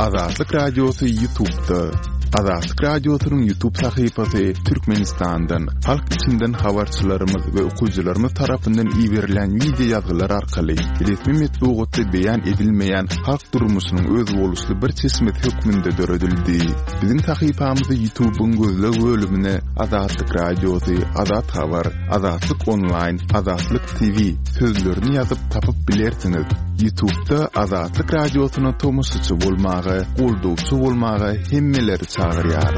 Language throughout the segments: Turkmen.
Azatlyk Radiosu YouTube'da. Azatlyk Radiosu'nun YouTube sayfasy Türkmenistan'dan, halk içinden habarçylarymyz we okuyjylarymyz tarapyndan ýiberilen video ýazgylar arkaly resmi metbuatda beýan edilmeýän halk durmuşynyň öz boluşly bir çeşmet hökmünde döredildi. Bizim sayfamyzda YouTube'un gözleg bölümine Azatlyk Radiosu, Azat Habar, Azatlyk Online, Azatlyk TV sözlerini ýazyp tapyp bilersiniz. YouTube'da Azatlyk Radiosu'na tomusçy bolmagy, goldugçy bolmagy hemmeleri çağırýar.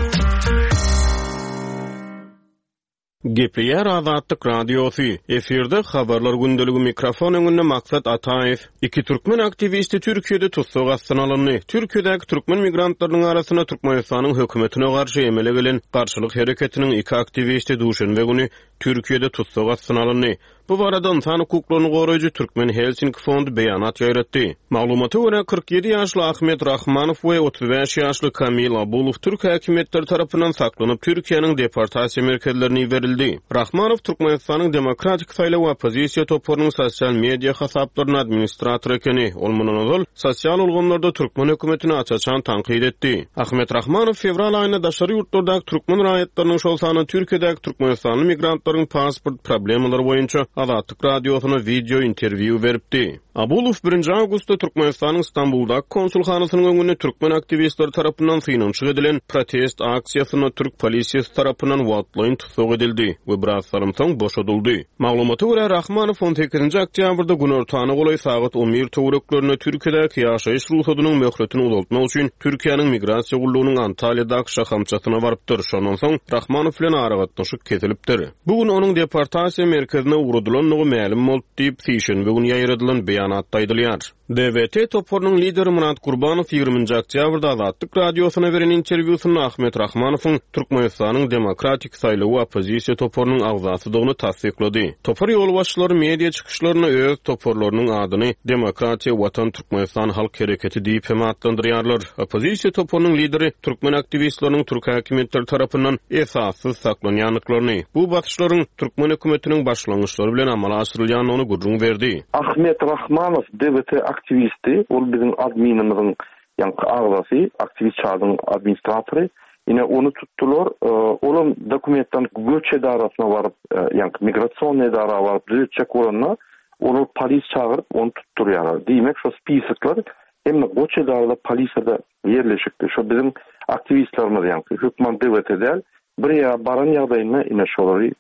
Gepleýär Azatlyk Radiosu. Eferde habarlar gündeligi mikrofon öňünde Maksat Ataýew. Iki türkmen aktivisti Türkiýede tutsak astynalyny. Türkiýedäki türkmen migrantlarynyň arasyna Türkmenistanyň hökümetine garşy emele gelen garşylyk hereketiniň iki aktivisti duşanbe güni Türkiýede tutsak astynalyny. Bu barada insan hukuklaryny goraýjy Türkmen Helsinki fondu beýanat ýaratdy. Maglumata görä 47 ýaşly Ahmet Rahmanow we 35 ýaşly Kamil Abulov Türk häkimetleri tarapyndan saklanyp Türkiýanyň deportasiýa merkezlerine berildi. Rahmanow Türkmenistanyň demokratik saýlaw opozisiýa toplarynyň sosial media hasaplarynyň administratory ekeni. Ol mundan sosial ulgamlarda Türkmen hökümetini açaçan tanqid etdi. Ahmet Rahmanow fevral aýynda daşary ýurtlardaky türkmen raýatlarynyň şol sany Türkiýedäki türkmenistanly migrantlaryň pasport problemleri boýunça Azatlyk Radiosuna video interview beripdi. Abulov 1 awgustda Türkmenistanyň Istanbuldaky konsulxanasynyň öňünde türkmen aktivistleri tarapyndan synançyk edilen protest aksiýasyna türk polisiýasy tarapyndan wagtlaýyn tutsak edildi we biraz sarymsaň boşadyldy. Maglumata görä Rahmanow 18 oktýabrda gün ortany golaý saat 11 töwereklerine Türkiýedäki ýaşaýyş ruhsatynyň möhretini uzatmak üçin Türkiýanyň migrasiýa gullugynyň Antalyadaky şahamçatyna barypdyr. Şondan soň Rahmanow bilen aragatnaşyk kesilipdir. Bugün onuň deportasiýa merkezine urudylanlygy ma'lum boldy diýip Sişenbe günü ýaýradylan beýanatda aýdylýar. DVT topornyň lideri Murat Gurbanow 20 oktýabrda Azatlyk Radiosuna beren interwýusynda Ahmet Rahmanowyň Türkmenistanyň demokratik saýlawy opozisiýa topornyň agzasydygyny tasdiklady. Topor ýolbaşçylary media çykyşlaryna öz toporlarynyň adyny Demokratiýa Watan Türkmenistan Halk Hereketi diýip hem adlandyrýarlar. Opozisiýa topornyň lideri türkmen aktivistlarynyň Türk häkimetleri tarapyndan esassyz saklanýanlyklaryny, bu batyşlaryň türkmen hökümetiniň başlangyçlary bilen amala aşyrylýanyny gurrun berdi. Ahmet Rahmanow DVT aktivisti, ol bizim adminimizin ağzası, aktivist çağının administratory. Yine onu tuttular, onun dokumenttan göç edarasına varıp, migrasyon edara varıp düzeltecek olanına, onu polis çağırıp onu tutturuyorlar. Demek şu spisaklar hem göç edarada polise de yerleşikti. Şu bizim aktivistlerimiz hükman DVT değil, buraya baran ýagdaýynda yine şolary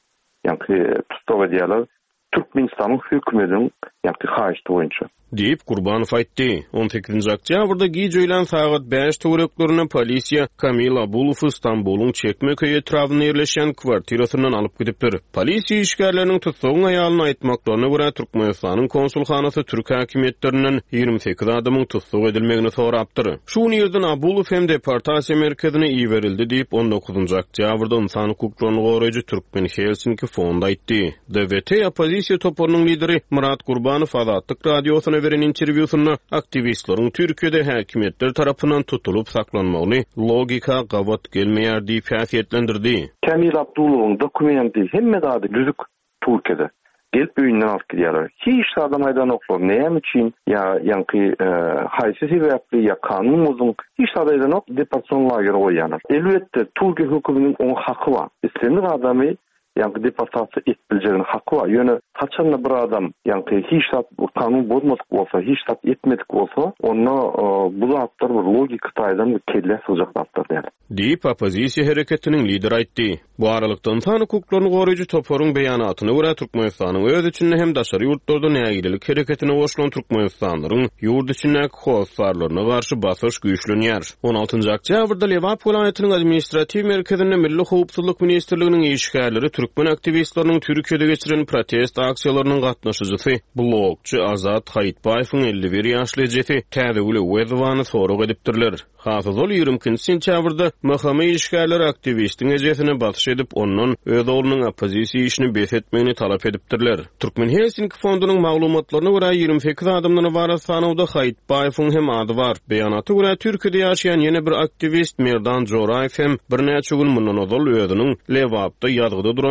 tutsak edýärler. Türkmenistan'ın hükümetinin haýyşy boýunça. Deyip Gurbanow aýtdy. 18 oktýabrda giýjelen saat 5 töwereklerine polisiýa Kamil Abulov Istanbul'un Çekmeköy etrawyna ýerleşen kwartirasyndan alyp gidipdir. Polisiýa işgärleriniň tutsagyň aýalyny aýtmaklaryna görä Türkmenistanyň konsulxanasy Türk häkimetlerinden 28 adamyň tutsak edilmegini sorapdyr. Şu ýerden Abulov hem deportasiýa merkezine iýerildi diýip 19 oktýabrda insan hukuklaryny goraýjy Türkmen Helsinki fondu aýtdy. DVT opozisiýa toporynyň lideri Murat Gurbanow Azatlyk Radiosuna beren interwýusynda aktivistlaryň Türkiýede häkimetler tarapyndan tutulup saklanmagyny logika gawat gelmeýär diýip häsiýetlendirdi. Kamil Abdulowyň dokumenti hemme dady düzük Türkiýede. Gelip öýünden alyp gidýärler. Hiç adam aýdan oklar. Näme üçin? Haýsy sebäpli ýa kanun bozulmagy. Hiç aýdan ok deportasiýa lagery goýýanlar. Elbetde Türkiýe hökümetiniň oň haky bar. Islenir adamy deportasiýa etdirilýän haky bar. Ýöne kaçanla bir adam hiç kanun bozmadyk bolsa, hiç etmedik bolsa, onu bu zatlar bir logika taýdan kelle syjaklatdyr diýär. Diýip opozisiýa hereketiniň lideri aýtdy. Bu aralykda insan hukuklaryny goraýjy toporyň beýanatyna görä Türkmenistanyň öz içinde hem daşary ýurtlarda nägilik hereketine goşulan türkmenistanlaryň ýurt içindäki howsarlaryna garşy basyş güýçlenýär. 16 oktýabrda Lewap welaýatynyň administrativ merkezinde Milli Howpsuzlyk ministrliginiň işgärleri türkmen aktivistlarynyň Türkiýede geçiren protest aksiýalarynyň gatnaşyjysy blogçy Azat Haýitbaýewiň 51 ýaşly ejeti Täzegül Wezwany sorag edipdirler. Hafızol 20 sentýabrda mahkama işgärleri aktivistiň ejesine batyş edip ondan öz oğlunun opozisiýa işini besetmegini talap edipdirler. Türkmen Helsinki fondunyň maglumatlaryna görä 28 adamdan ibaret sanawda Haýitbaýewiň hem ady bar. Beýanaty görä Türkiýede ýaşaýan ýene bir aktivist Merdan Joraýew hem bir näçe gün mundan ozal özüniň Lewapda ýazgyda duran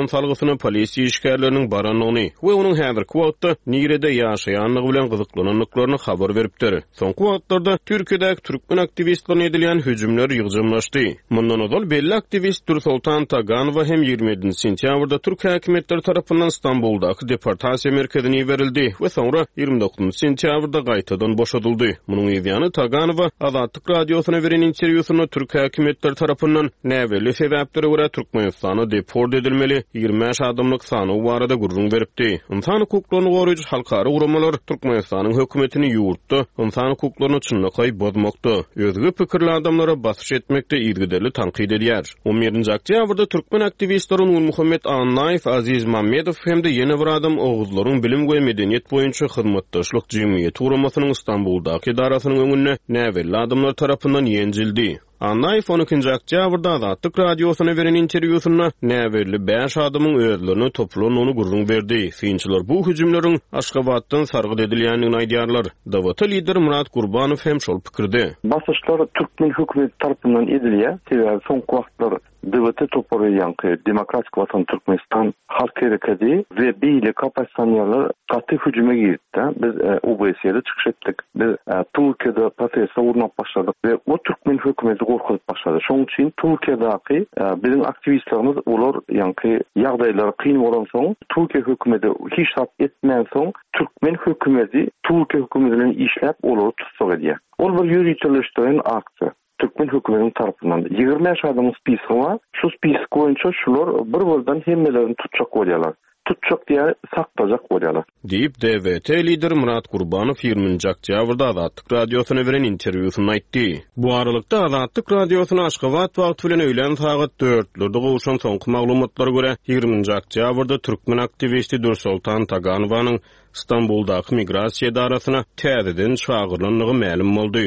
salgysyny polisiýa işgärleriniň baranyny we onuň häzirki wagtda nirede ýaşaýanlygy bilen gyzyklananlyklaryny habar beripdir. Soňky wagtlarda Türkiýedäki türkmen aktivistlerine edilen hüjümler ýygyjymlaşdy. Mundan ozal belli aktivist Nursultan Taganowa hem 27 sentýabrda Türk häkimetleri tarapyndan Istanbuldaky deportasiýa merkezine berildi we soňra 29 sentýabrda gaýtadan boşadyldy. Munyň ýa-ni Taganowa Azatlyk radiosyna beren interwýusynda Türk häkimetleri tarapyndan näweli sebäplere görä Türkmenistana deport edilmeli 25 adamlyk sany barada gurrun beripdi. İnsan hukuklaryny goraýjy halkara guramalar Türkmenistanyň hökümetini ýurtda insan hukuklaryny çynlykay bozmakda, özgü pikirli adamlara basyş etmekde ýergideli tanqid edýär. 11-nji oktýabrda türkmen aktivistleri Nurmuhammed Annaýew, Aziz Mammedow hemde ýene bir adam Oğuzlaryň bilim we medeniýet boýunça hyzmatdaşlyk jemgyýeti guramasynyň Istanbuldaky idarasynyň öňünde näweli adamlar tarapyndan ýenjildi. Annaýew 12-nji oktýabrda Azatlyk radiosyna beren interwýusynda näweli 5 adamyň özlerini toplan onu gurrun berdi. Synçylar bu hüjümleriň Aşgabatdan sargyd edilýändigini aýdýarlar. Dawlata lider Murat Gurbanow hem şol pikirde. Basyşlar türkmen hökümeti tarapyndan edilýär. Sebäbi soňky wagtlar DWT toparlaýan Demokratik Watan Türkmenistan halk hereketi we beýlik oppositsionerler gaty hüjüme girdi. Biz OBS'de çykyş etdik. Biz Türkiýede protestler urunap başladyk we o türkmen hökümeti gorkup başlady. Şoň üçin Türkiýedäki bizim aktivistlerimiz olar ýa-ni ýagdaýlar kyn bolan soň Türkiýe hökümeti hiç sap etmän soň türkmen hökümeti Türkiýe hökümetiniň işläp olary tutsak edýär. Ol bir ýürütüleşdiren aksiýa. Türkmen hökümetiniň tarapyndan 25 adamyň spiski var. Şu spisik boýunça şular bir boldan hemmelerini tutjak bolýarlar. Tutjak diýe saktajak bolýarlar. Diýip DWT lider Murat Gurbanow 20-nji oktýabrda Azatlyk radiosyna beren interwýusynda aýtdy. Bu aralykda Azatlyk radiosyna Aşgabat wagty bilen öýlen saat 4-lerde gowuşan soňky maglumatlara görä 20-nji oktýabrda türkmen aktivisti Nursultan Taganowanyň Istanbuldaky migrasiýa idarasyna täzeden çağırlanlygy ma'lum boldy.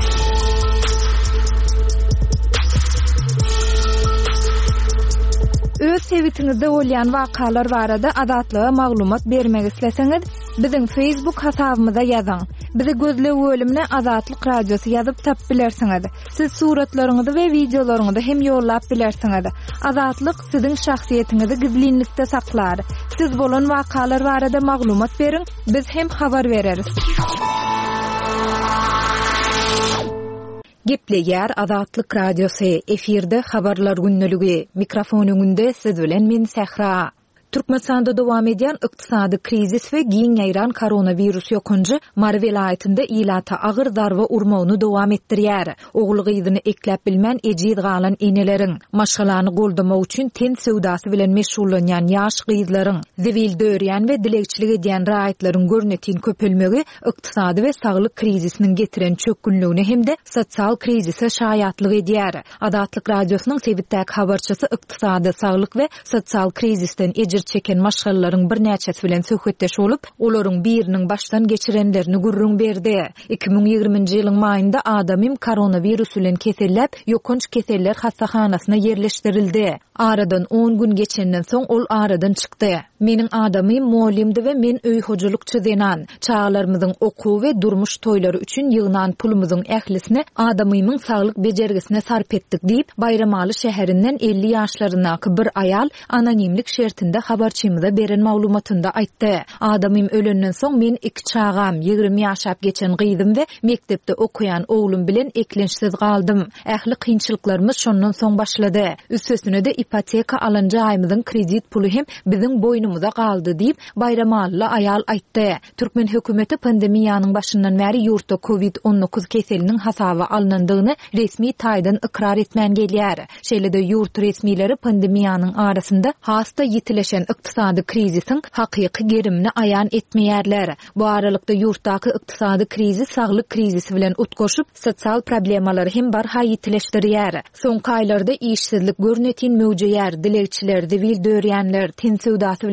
Öz sebitiňizde bolýan wakalar barada adatlyga maglumat bermek isleseňiz, biziň Facebook hasabymyza ýazyň. Bizi gözlep bölümine Azatlyk radiosu ýazyp tap bilersiňiz. Siz suratlaryňyzy we videolaryňyzy hem ýollap bilersiňiz. Azatlyk siziň şahsiýetiniňizi gizlinlikde saklar. Siz bolan wakalar barada maglumat beriň, biz hem habar bereriz. Gepleýär Azatlyk radiosu efirde habarlar günneligi. Mikrofon öňünde siz bilen men Sehra. Türkmenistanda dowam edýän ykdysady krizis we giň ýaýran koronavirus ýokunjy Mar welaýatynda ilata agyr darba urmagyny dowam etdirýär. Ogul gyzyny eklep bilmän ejid galan eneleriň maşgalany goldamak üçin ten sewdasy bilen meşgullanýan ýaş gyzlaryň, zewil dörýän we dilekçilik edýän raýatlaryň görnetin köpelmegi ykdysady we saglyk krizisiniň getiren çökünlügini hemde sosial krizise şaýatlyk edýär. Azatlyk radiosynyň sebitdäki habarçysy ykdysady, saglyk we sosial krizisten çeken maşgallaryň bir näçesi bilen söhbetdeş bolup, olaryň biriniň başdan geçirenlerini gurrun berdi. 2020-nji ýylyň maýynda adamym koronavirus bilen kesellep, ýokunç keseller hastahanasyna yerleşdirildi. Aradan 10 gün geçenden soň ol aradan çykdy. Meniň adamym molimdi we men öý hojuluk çyzenan. Çağlarymyzyň okuw we durmuş toýlary üçin ýygnan pulumyzyň ählisini adamymyň saglyk bejergisine sarp etdik diýip Bayramaly şäherinden 50 ýaşlarynaky bir aýal anonimlik şertinde habarçymyza beren maglumatynda aýtdy. Adamym ölenden soň men iki çağam 20 ýaşap geçen gyzym we mektepde okuyan oglum bilen eklençsiz galdym. Ähli kynçylyklarymyz şondan soň başlady. Üstesine de ipoteka alanja aýmyzyň kredit pulu hem biziň boýnumuza galdy diýip Bayramaly aýal aýtdy. Türkmen hökümeti pandemiýanyň başyndan bäri ýurtda COVID-19 keseliniň hasaby alınandygyny resmi taýdan ikrar etmän gelýär. Şeýle-de ýurt resmileri pandemiýanyň arasynda hasta ýitileşen ykdysady krizisiň hakyky gerimini aýan etmeýärler. Bu aralykda ýurtdaky ykdysady krizis saglyk krizisi bilen utgoşup, sosial problemalary hem barha ýitileşdirýär. Soňky aýlarda işsizlik görnetin möwjüýär, dilekçiler, zewil dörýänler, ten sewdasy bilen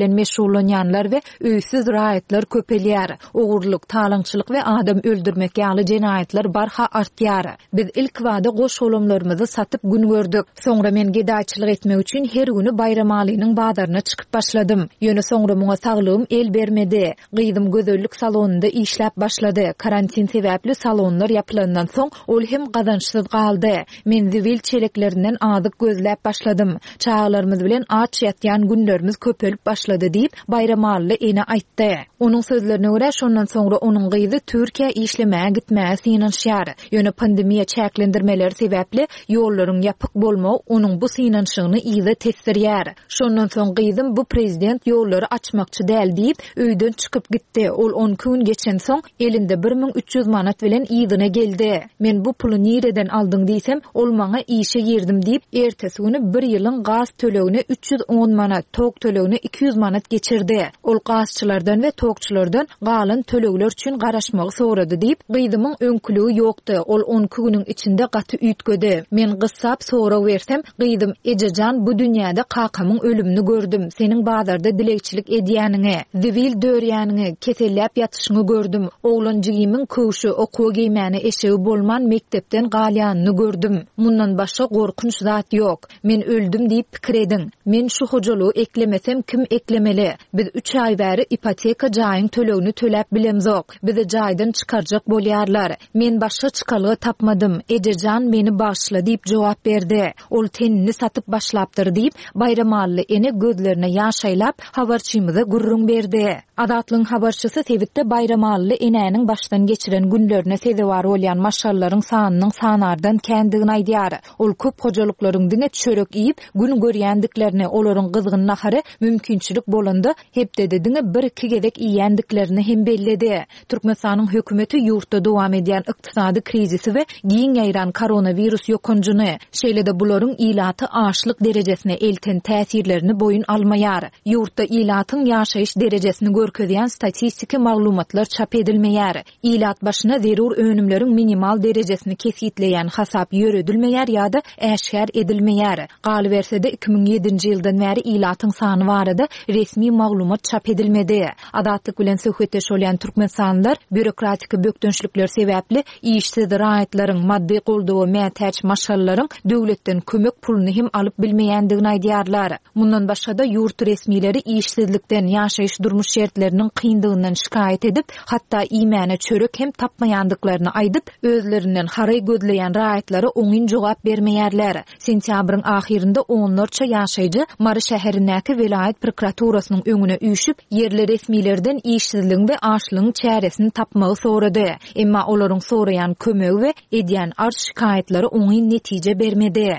bilen meşgullanýanlar we öýsiz raýatlar köpelýär. Ogurlyk, talaňçylyk we adam öldürmek ýaly jenaýatlar barha artýar. Biz ilk wada goş olamlarymyzy satyp gün gördük. Soňra men gedaçylyk etmek üçin her güni bayram alynyň badaryna çykyp başladym. Ýöne soňra muňa saglygym el bermedi. Gyýdym gözellik salonunda işläp başlady. Karantin sebäpli salonlar ýapylandan soň ol hem gazançsyz galdy. Men zibil çeleklerinden azyk gözläp başladym. Çağlarymyz bilen aç ýatýan günlerimiz köpelip başlady diýip Bayramally ene aýtdy. Onuň sözlerine görä şondan soňra onuň gyzy Türkiýe işlemäge gitmäge synanşýar. Ýöne pandemiýa çäklendirmeler sebäpli ýollaryň ýapyk bolmagy onuň bu synanşygyny ýygy tesirýär. Şondan soň gyzym bu prezident ýollary açmakçy däl diýip öýden çykyp gitdi. Ol 10 gün geçen soň elinde 1300 manat bilen ýygyna geldi. Men bu puly nireden aldyň diýsem, ol maňa işe girdim diýip ertesi güni 1 ýylyň gaz tölegine 310 manat, tok tölegine 200 manat geçirdi. Ol gazçylardan we tokçylardan galan tölegler üçin garaşmagy sorady diýip gyzymyň öňküligi ýokdy. Ol 10 güniň içinde gaty üýtgedi. Men gyssap sora bersem, gyzym ejejan bu dünýäde kakamyň ölümini gördüm. Seniň bazarda dilekçilik edýäniňi, zibil dörýäniňi, keselläp ýatyşyňy gördüm. Oglanjygynyň köşü okuw geymäni eşegi bolman mektepden galýanyny gördüm. Mundan başga gorkunç zat ýok. Men öldüm diýip pikir ediň. Men şu hojalygy eklemesem kim eklemeli? Biz 3 ay bäri ipoteka jaýyň tölegini töläp bilemzok. Bizi jaýdan çykarjak bolýarlar. Men başga çykalygy tapmadym. Ejejan meni başla diýip jogap berdi. Ol tenini satyp başlapdyr diýip Bayramaly ene gözlerine ýaşaýlap habarçymyza gurrun berdi. Adatlyň habarçysy Tebitde Bayramaly enäniň başdan geçiren günlerine sezewar bolýan maşallaryň sanynyň sanardan kendigini aýdýar. Ol köp hojalyklaryň diňe çörek iýip gün görýändiklerini, olaryň gyzgyn nahary mümkinçilik bolanda hepde diňe 1-2 gezek iýendiklerini hem belledi. Türkmenistanyň hökümeti ýurtda dowam edýän ykdysady krizisi we giň ýaýran koronavirus ýokunjuny, şeýle-de bularyň ilaty açlyk derejesine elten täsirlerini boyun almaýar. Ýurtda ilatyň ýaşaýyş derejesini görkezýän statistiki maglumatlar çap edilmeýär. Ilat başyna zerur önümleriň minimal derejesini kesitleýän hasap ýöredilmeýär ýa-da äşkär edilmeýär. Galy bersede 2007-nji ýyldan bäri ilatyň sany barada resmi maglumat çap edilmedi. Adatlyk bilen söhbetdeş bolýan türkmenstanlar bürokratik bökdünçlikler sebäpli işsiz raýatlaryň maddi goldawy mätäç maşallaryň döwletden kömek puluny hem alyp bilmeýändigini aýdýarlar. Mundan başga-da ýurt resmileri işsizlikden, ýaşaýyş durmuş şertleriniň kyndygynyň şikayet edip, hatda iýmäne çörek hem tapmaýandyklaryny aýdyp, özlerinden haray gözleýän raýatlary oňyn jogap bermeýärler. Sentýabryň ahirinde onlarça ýaşaýjy Mary şäherindäki vilayet prokuraturasynyň öňüne üýşüp, yerli resmilerden işsizligiň we açlygyň çäresini tapmagy sorady. Emma olaryň soraýan kömegi we edýän arş şikayetlary oňy netije bermedi.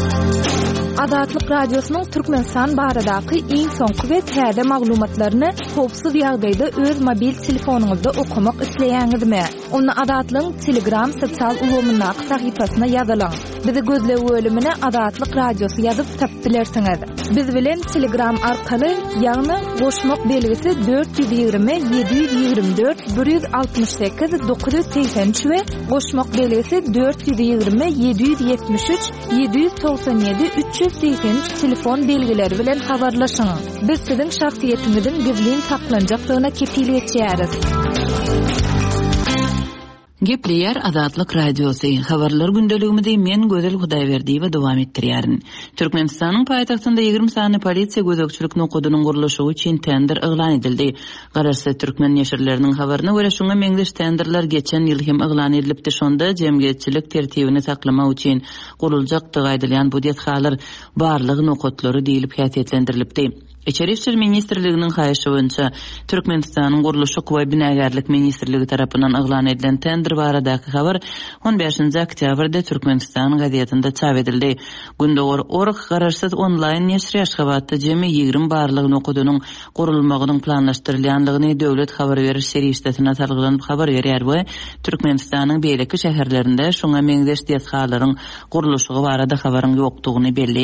Adatlyk radiosynyň Türkmenistan baradaky iň soňky we täze maglumatlaryny howpsuz ýagdaýda öz mobil telefonuňyzda okumak isleýäňizmi? Onu Adatlyň Telegram sosial ulgamyna sahypasyna ýazylaň. Bizi gözlep bölümine Adatlyk radiosu ýazyp tapdylarsyňyz. Biz bilen Telegram arkaly ýagny goşmak belgisi 420 724 168 983 we goşmak belgisi 420 773 797 383 telefon belgileri bilen habarlaşyň. Biz siziň şahsiýetiniziň gizlin saklanjaklygyna kepillik etýäris. Gepleýär Adatlyk radiosu. Habarlar gündeligimizde men Gözel Hudaýberdi we dowam etdirýärin. Türkmenistanyň paýtagtynda 20 sany polisiýa gözegçilik nokudynyň gurulşy üçin tender eglan edildi. Gararsa Türkmen neşirleriniň habaryna görä şoňa meňdeş tenderler geçen ýyl hem eglan edilipdi. Şonda jemgyýetçilik tertibini saklamak üçin guruljak aýdylýan bu dethalar barlygy nokutlary diýilip häsiýetlendirilipdi. İçeri İşler Ministrliginiň haýyşy boýunça Türkmenistanyň gurulşy we binägerlik ministrligi tarapyndan eglan edilen tender baradaky habar 15-nji oktýabrda Türkmenistan gazetinde çap edildi. Gündogor org gararsyz onlaýn neşri Aşgabatda jemi 20 barlygy nokudynyň gurulmagynyň planlaşdyrylýanlygyny döwlet habar beriş serýistetina talgylanyp habar berýär we Türkmenistanyň beýleki şäherlerinde şoňa meňzeş dethallaryň gurulşy barada habaryň ýokdugyny belleýär.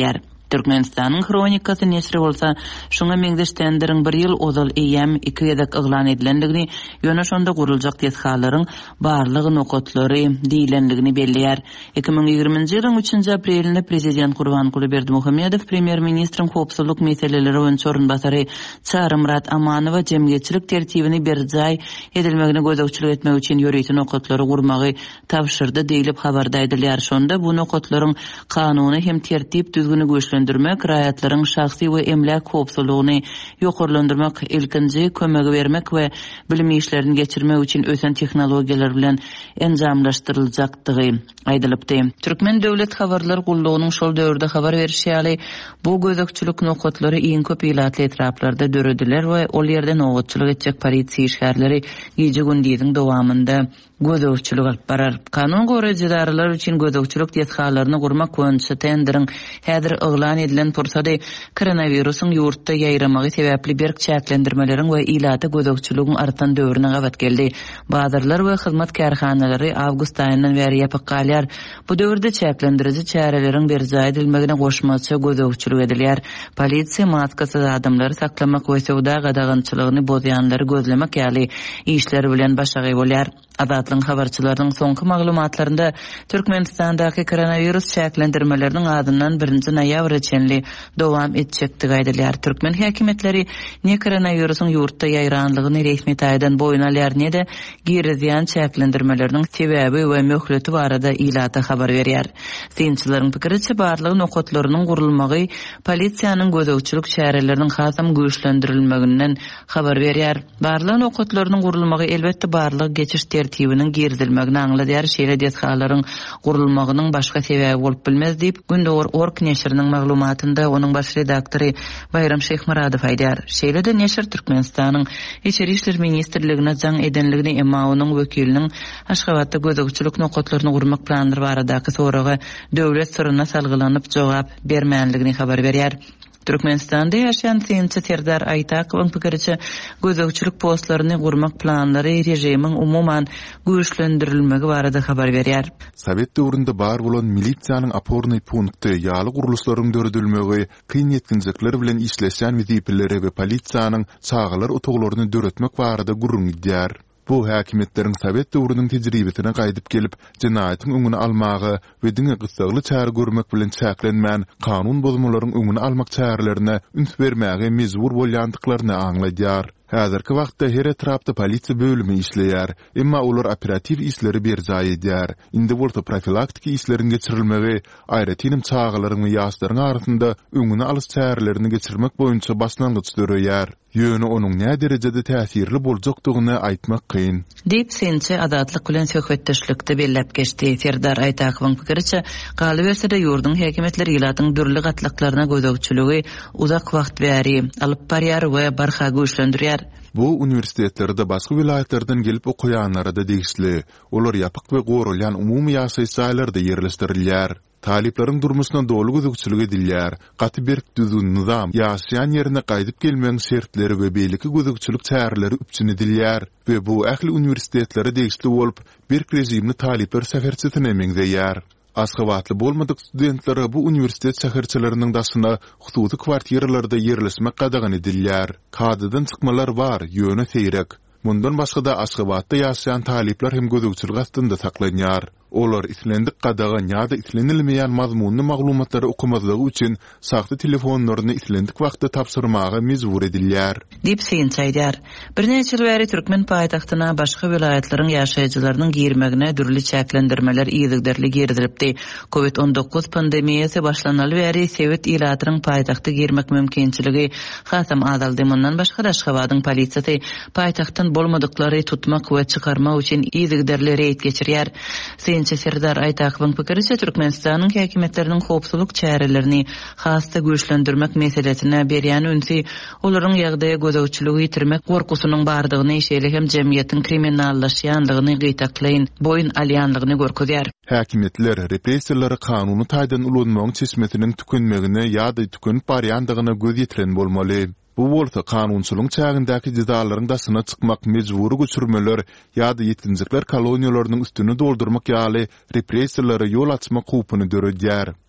Türkmenistanyň kronikasy neşri bolsa, şoňa meňdeşdendirin 1 ýyl ozal eýem 2 ýadak yglan edilendigini, ýöne şonda guruljak tezhalaryň barlygy nokatlary diýilendigini belliýär. 2020-nji ýylyň 3 aprelinde prezident Gurbanguly Berdimuhammedow premier ministriň howpsuzlyk meseleleri boýunça orunbasary Çary Murat Amanowa jemgyýetçilik tertibini berjay edilmegine gözegçilik etmek üçin ýöreýän nokatlary gurmagy tapşyrdy diýilip habarda edilýär. Şonda bu nokatlaryň kanuny hem tertip düzgünü güýçlendirmek, raýatlaryň şahsy we emlak howpsuzlygyny ýokarlandyrmak, ilkinji kömegi bermek we bilim işlerini geçirmek üçin ösen tehnologiýalar bilen enjamlaşdyryljakdygy aýdylypdy. Türkmen döwlet habarlar gullugynyň şol döwürde habar berýäli bu gözekçilik nokatlary iň köp ýylatly etraplarda dörediler we ol ýerden ogatçylyk etjek polisiýa işgärleri gije gündüziň dowamında gözekçilik alyp barar. Kanun goraýjylar üçin gözekçilik tezhalaryny gurmak boýunça tendirin häzir yglan edilen pursady koronawirusyň ýurtda ýaýramagy sebäpli berk çäklendirmeleriň we ýylaty gözekçiligiň artan döwrüne gabat geldi. Bazarlar we hyzmat kärhanalary awgust aýyndan beri ýapyk galýar. Bu döwürde çäklendiriji çäreleriň berjay edilmegine goşmaça gözekçilik edilýär. Polisiýa maskasyz adamlary saklamak we sowda gadagançylygyny bozýanlary gözlemek ýaly işleri bilen başagy bolýar. Adatlyň habarçylarynyň soňky maglumatlarynda Türkmenistandaky koronawirus çäklendirmeleriniň adyndan 1-nji noýabr içinli dowam etjekdigi aýdylýar. Türkmen häkimetleri ne koronawirusyň ýurtda ýaýranlygyny resmi taýdan boyun alýar, ne de girizýän çäklendirmeleriniň sebäbi we möhleti barada ýylaty habar berýär. Synçylaryň pikiriçe barlygy nokatlarynyň gurulmagy polisiýanyň gözegçilik çäreleriniň hasam güýçlendirilmeginden habar berýär. Barlygy nokatlarynyň gurulmagy elbetde barlygy geçiş tertibiniň girdilmegini aňladýar. Şeýle dethalalaryň gurulmagynyň başga sebäbi bolup bilmez diýip Gündöwür Ork neşriniň maglumatynda onuň baş redaktory Bayram Şeýhmuradow aýdýar. Şeýle de neşr Türkmenistanyň Içeri işler ministrligine jaň edenligini emma onuň wekiliniň Aşgabatda gözegçilik nokatlaryny gurmak planlary baradaky soraga döwlet syryna salgylanyp jogap bermänligini habar berýär. Türkmenistanda ýaşaýan Synçy Serdar Aytakowyň pikiriçe gözegçilik postlaryny gurmak planlary rejimiň umuman güýçlendirilmegi barada habar berýär. Sowet döwründe bar bolan milisiýanyň aporny punkty ýaly guruluşlaryň döredilmegi, kyn ýetkinjekler bilen işleşen wezipleri we polisiýanyň çağalar otoglaryny döretmek barada gurrun edýär. Bu häkimetleriň Sowet döwrüniň tejribesine gaýdyp gelip, jenaýatyň öňüni almagy we diňe gysgaly çäre görmek bilen çäklenmän kanun bozmalaryň öňüni almak çärelerine üns bermäge mezbur bolýandyklaryny aňladýar. Häzirki wagtda her etrapda polisiýa bölümi işleýär, emma olar operativ işleri berjay edýär. Indi bolsa profilaktik işlerin geçirilmegi, aýratynym çağalaryň we ýaşlaryň arasynda öňüni alys çärelerini geçirmek boýunça başlangyç döreýär. Ýöne onuň näme derejede täsirli boljakdygyny aýtmak kyn. Diýip Synçy adatlyk bilen söhbetdeşlikde bellep geçdi. Serdar Aytakowyň pikiriçe, galybersede ýurdun häkimetleri ýylatyň dürli gatlaklaryna gözegçiligi uzak wagt bäri alyp barýar we barha güýçlendirýär. Bu universitetlerde başga vilayetlerden gelip okuyanlara da degişli. Olar ýapyk we gorulýan umumy ýaşaýsaýlarda ýerleşdirilýär. Taliplerin durmusuna dolu gözükçülük edilýär. Gaty bir düzgün nizam, ýaşaýan ýerine gaýdyp gelmeň şertleri we beýleki gözükçülük çäreleri üpçün edilýär we bu ähli universitetlere degişli bolup bir rejimli talipler seferçisine meňzeýär. Aşgabatly bolmadyk studentlere bu universitet şäherçileriniň daşyna hususy kwartiralarda ýerleşmek gadagan edilýär. Kadydan çykmalar bar, ýöne seýrek. Mundan başga da Aşgabatda ýaşaýan talipler hem gözükçülük astynda saklanýar. Olar islendik gadagan ýa-da islenilmeýän mazmunly maglumatlary okumadygy üçin saxta telefonlaryny islendik wagtda tapşyrmagy mezbur edilýär. Diýip synçaýdar. Bir neçe ýyl bäri Türkmen paýtagtyna başga vilayetlaryň ýaşaýjylarynyň girmegine dürli çäklendirmeler ýygyderli girdilipdi. Covid-19 pandemiýasy başlanaly bäri Sowet ýylatynyň paýtagty girmek mümkinçiligi hasam azaldy. Mundan başga da Aşgabatyň polisiýasy paýtagtdan bolmadyklary tutmak we çykarmak üçin ýygyderli reýt geçirýär. Synçy Serdar Aytakowyň pikiriçe, Türkmenistanyň häkimetleriniň howpsuzlyk çärelerini hasda güýçlendirmek meselesine berýän ünsi olaryň ýagdaýa gözegçiligi ýitirmek gorkusynyň bardygyny, şeýle hem jemgyýetiň kriminallaşýandygyny gytaklaýyn boyun alýanlygyny görkezýär. Häkimetler repressiýalary kanuny taýdan ulanmagyň çeşmetiniň tükenmegine ýa-da tükenip barýandygyna göz ýetiren bolmaly. Bu bolsa kanunçylygyň çägindäki jydalaryň daşyna çykmak mejbury göçürmeler ýa-da ýetkinjekler koloniýalarynyň üstüni doldurmak ýaly repressiýalary ýol açmak hupyny döredýär.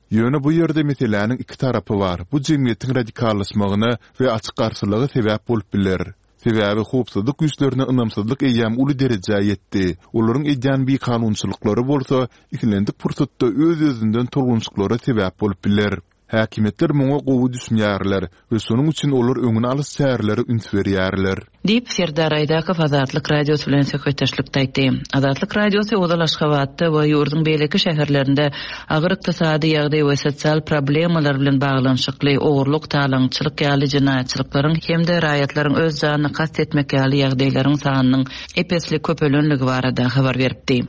Ýöne bu ýerde meseleniň iki tarapy bar. Bu jemgyýetiň radikallaşmagyna we açyk garşylygy sebäp bolup biler. Sebäbi howpsuzlyk güýçlerine ynamsızlyk eýýän uly derejäge ýetdi. Olaryň edýän bir kanunçylykları bolsa, ikilendik pursatda öz-özünden tolgunçlyklara sebäp bolup biler. Häkimetler muňa gowy düşmýärler we şonuň üçin olar öňüne alys şäherlere üns berýärler. Dip Serdar Aýdakow Azatlyk radiosu bilen söhbetdeşlikde aýtdy. Azatlyk radiosu Oda Aşgabatda we ýurdun beýleki şäherlerinde agyr ykdysady ýagdaý we sosial problemalar bilen baglanyşykly ogurluk, talaňçylyk ýaly jinaýatçylyklaryň hemde raýatlaryň öz janyny kast etmek ýaly ýagdaýlaryň sanynyň epesli köpelenligi barada habar beripdi.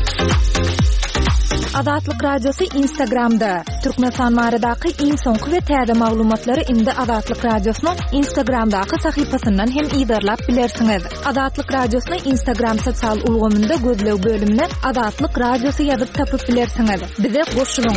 Azatlyk radiosu Instagramda. Türkmenistan baradaky iň soňky we täze maglumatlary indi Azatlyk radiosynyň Instagramdaky sahypasyndan hem ýydarlap bilersiňiz. Azatlyk radiosynyň Instagram sosial ulgamynda gözlew bölümine Azatlyk radiosu ýazyp tapyp bilersiňiz. Bize goşulyň.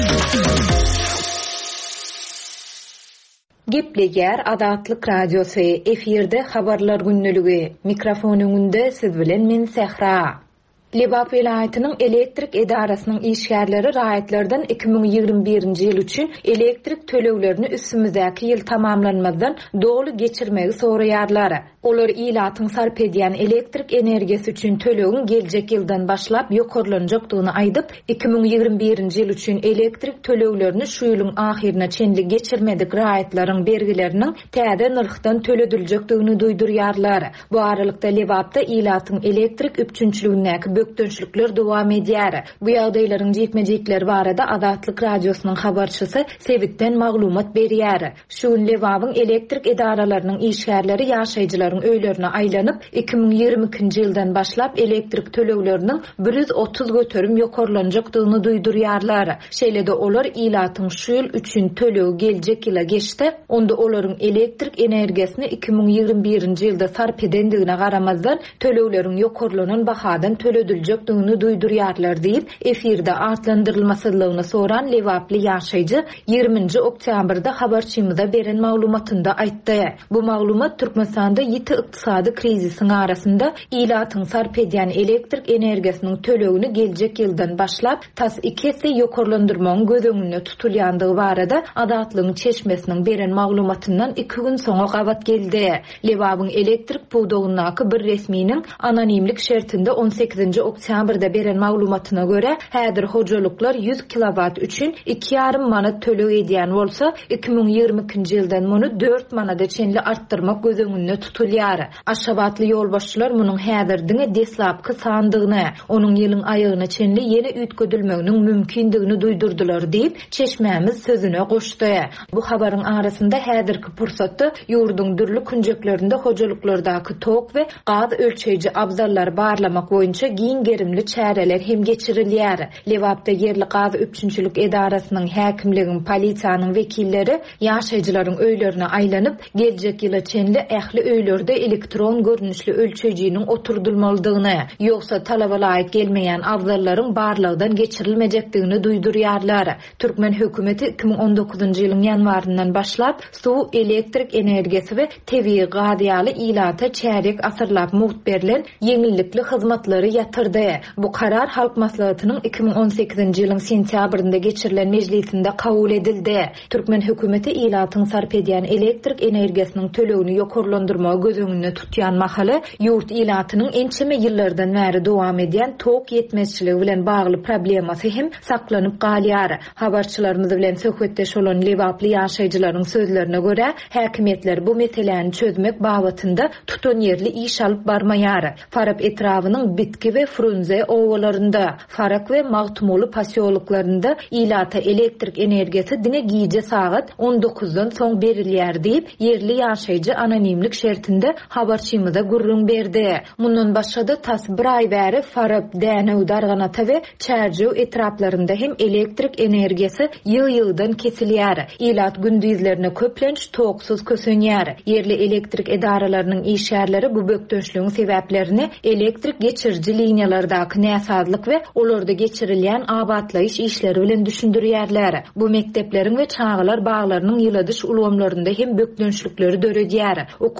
Gepleger Azatlyk radiosu efirde habarlar günneligi. Mikrofon öňünde siz bilen men Sehra. Lebap vilayatynyň elektrik edarasynyň işgärleri raýatlardan 2021-nji ýyl üçin elektrik төлewlerini üstümizdäki ýyl tamamlanmadan dogly geçirmegi soraýarlar. Olar ilatyň sarp edýän elektrik energiýasi üçin tölegiň geljek ýyldan başlap ýokarlanjakdygyny aýdyp, 2021-nji ýyl üçin elektrik төлewlerini şu ýylyň ahyrına çenli geçirmedik raýatlaryň bergileriniň täze nyrkdan tölediljakdygyny duýdurýarlar. Bu aralykda Lebapda ilatyň elektrik üpçünçiligindäki bökdönçlükler dowam edýär. Bu ýagdaýlaryň jetmejekleri barada Azatlyk radiosynyň habarçysy Sebitden maglumat berýär. Şu Lebabyň elektrik edaralarynyň işgärleri ýaşaýjylaryň öýlerine aýlanyp 2022-nji ýyldan başlap elektrik төлewleriniň 130 göterim ýokarlanjakdygyny duýdurýarlar. Şeýle-de olar ilatyň şu ýyl üçin tölew geljek ýyla geçdi. Onda olaryň elektrik energiýasini 2021-nji ýylda sarp edendigine garamazdan төлewleriň ýokarlanan bahadan tölediljakdygyny duýdurýarlar diýip efirde artlandyrylmasylygyny soran Lewaply ýaşaýjy 20-nji oktýabrda habarçymyza beren maglumatynda aýtdy. Bu maglumat Türkmenistanda ýiti ykdysady krizisiň arasynda ilatyň sarp edýän elektrik energiýasynyň төлewini geljek ýyldan başlap tas 2 hesse ýokarlandyrmagyň gözüňünde tutulýandygy barada Azatlygyň çeşmesiniň beren maglumatyndan 2 gün soňa gabat geldi. Lewabyň elektrik puwdogyndaky bir resminiň anonimlik şertinde 18-nji oktýabrda beren maglumatyna görä, häzir hojalyklar 100 kW üçin 2,5 manat tölew edýän bolsa, 2022-nji ýyldan muny 4 manada çenli artdyrmak gözüňünde tutulýar. Aşgabatly ýolbaşçylar munyň häzirdiňe deslapky sandygyny, onuň ýylyň aýagyna çenli ýene üýtgedilmeginiň mümkindigini duýdurdular diýip çeşmämiz sözüne goşdy. Bu habaryň arasynda häzirki pursatda ýurdun dürli künjeklerinde hojalyklardaky tok we gaz ölçeýiji abzallar barlamak boýunça giň gerimli çäreler hem geçirilýär. Lewapda yerli gaz üpçünçilik edarasynyň häkimligiň, polisiýanyň wekilleri ýaşaýjylaryň öýlerine aýlanyp, geljek ýyla çenli ähli öýlerde elektron görnüşli ölçeýijiniň oturdulmalydygyny, ýoksa talaba laýyk gelmeýän abzallaryň barlygdan geçirilmejekdigini duýdurýarlar. Türkmen hökümeti 2019-njy ýylyň ýanwaryndan başlap suw, elektrik energiýasi we tebii gaz ýaly ilata çärek asyrlap muht berilen ýeňillikli hyzmatlary ýatyrdy. Bu karar halk maslahatynyň 2018-nji ýylyň sentýabrynda geçirilen mejlisinde kabul edildi. Türkmen hökümeti ilatyň sarp edýän elektrik energiýasynyň төлewini ýokarlandyrmagy gözüňünde tutýan mahaly ýurt ilatynyň ençeme ýyllardan bäri dowam edýän tok ýetmezçiligi bilen bagly problemasy hem saklanyp galýar. Habarçylarymyz bilen söhbetdeş bolan Lewaply ýaşaýjylaryň sözlerine görä, häkimetler bu meseleni çözmek babatynda tutan ýerli iş alyp barmaýar. Farap etrawynyň bitki we frunze owalarynda, Farak we Magtumulu pasiýoluklarynda ilata elektrik energiýasi dine giýje sagat 19-dan soň berilýär diýip yerli ýaşaýjy anonimlik şertinde habarçymyza gurrun berdi. Mundan başga tas bir ay bäri Farap, Dänew, Darganata we Çärjew etraplarynda hem elektrik energiýasi ýyl-ýyldan kesilýär. İlat gündüzlerine köplenç toksuz kösenýär. Yerli elektrik edaralarynyň işgärleri bu bökdönçlüğün sebäplerini elektrik geçirji liniýalardaky näsadlyk we olarda geçirilýän abatlaýyş işleri bilen düşündirýärler. Bu mektepleriň we çağlar baglarynyň ýyladyş ulgamlarynda hem bökdönçlükleri döredýär. Okuwçylar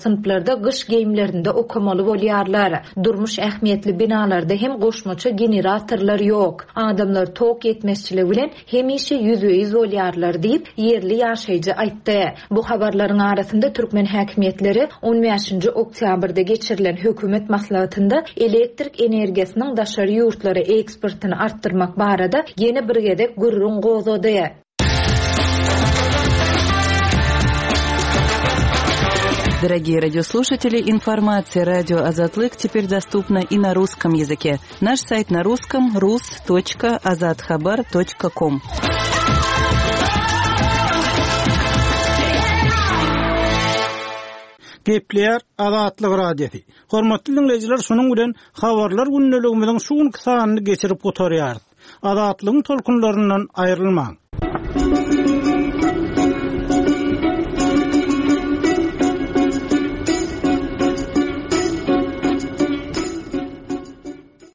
sınıflarda kış geyimlerinde okumalı bolýarlar. Durmuş ähmiýetli binalarda hem goşmaça generatorlar yok. Adamlar tok yetmezçiligi bilen hemişe yüzüýüz bolýarlar diýip yerli ýaşaýjy aýtdy. Bu habarlaryň arasynda Türkmen häkimetleri 15-nji oktýabrda geçirilen hökümet maslahatynda elektrik energiýasynyň daşary ýurtlary eksportyny artdyrmak barada ýeni bir gedek gurrun gozady. Дорогие радиослушатели, информация «Радио Азатлык» теперь доступна и на русском языке. Наш сайт на русском rus.azadkhabar.com. Gepler Azatlyk Radiosu. Hormatly dinleyijiler, şonuň bilen habarlar günneligimiziň şuňky sanyny geçirip gotarýarys. Azatlygyň tolkunlaryndan aýrylmaň.